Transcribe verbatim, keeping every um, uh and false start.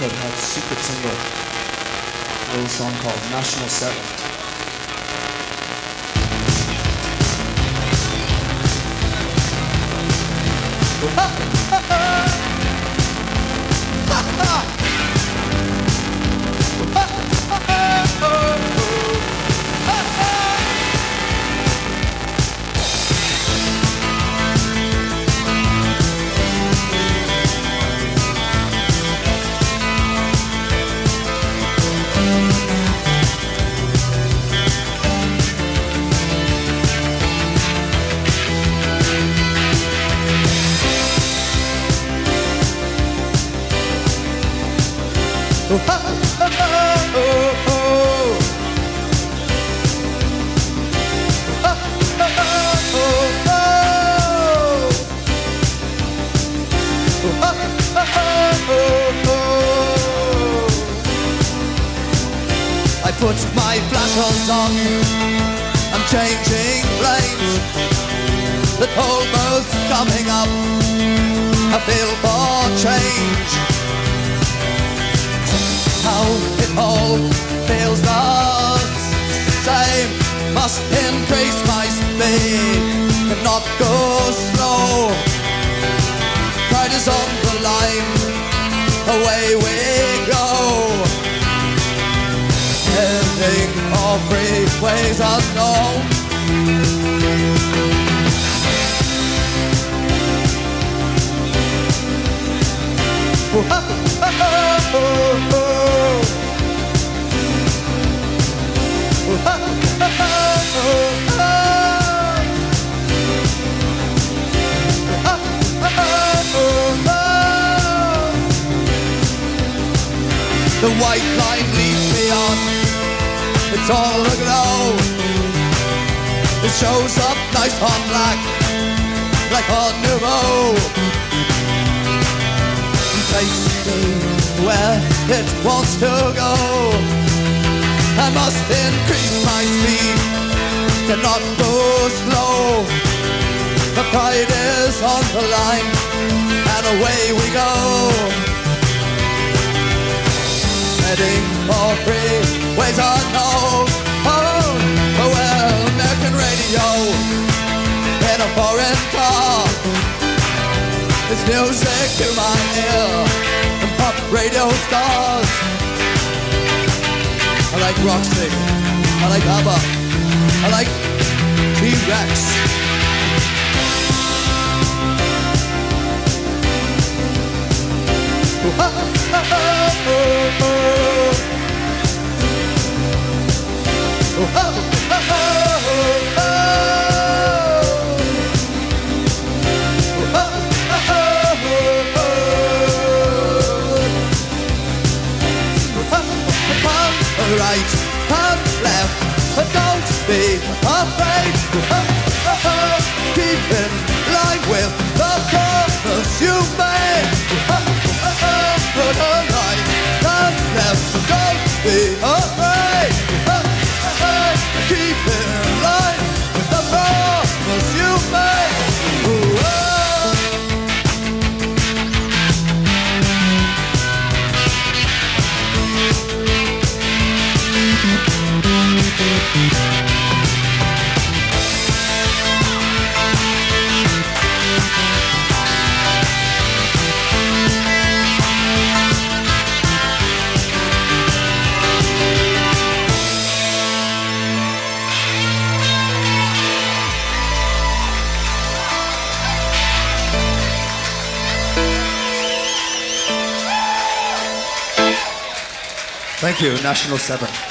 Code had a secret single, a little song called National seven. Oh, oh, oh, oh, oh. Oh, oh, oh, oh. Oh, oh, oh. I put my flashers on, I'm changing lanes. The whole boat's coming up, I feel for change. How it all feels the same. Must increase my speed and not go slow. Pride is on the line, away we go. Heading for freeways unknown. Oh, oh, oh, oh, oh. The white line leads me on, it's all aglow. It shows up nice on black, like on nouveau. It takes me where it wants to go. I must increase my speed, cannot go slow. The pride is on the line, and away we go. Heading for freeways unknown. Oh, oh well, American radio in a foreign car. It's music to my ear, and pop radio stars. I like Roxy, I like ABBA, I like T-Rex. Oh, oh, oh, oh, oh. Oh, oh, oh, oh, oh. Oh, oh, oh, oh. Right and left, but don't be afraid. Keep in line with the promise you made. Right and left, but don't be afraid. Keep in line with the promise you made. Ooh, oh. Thank you, National seven.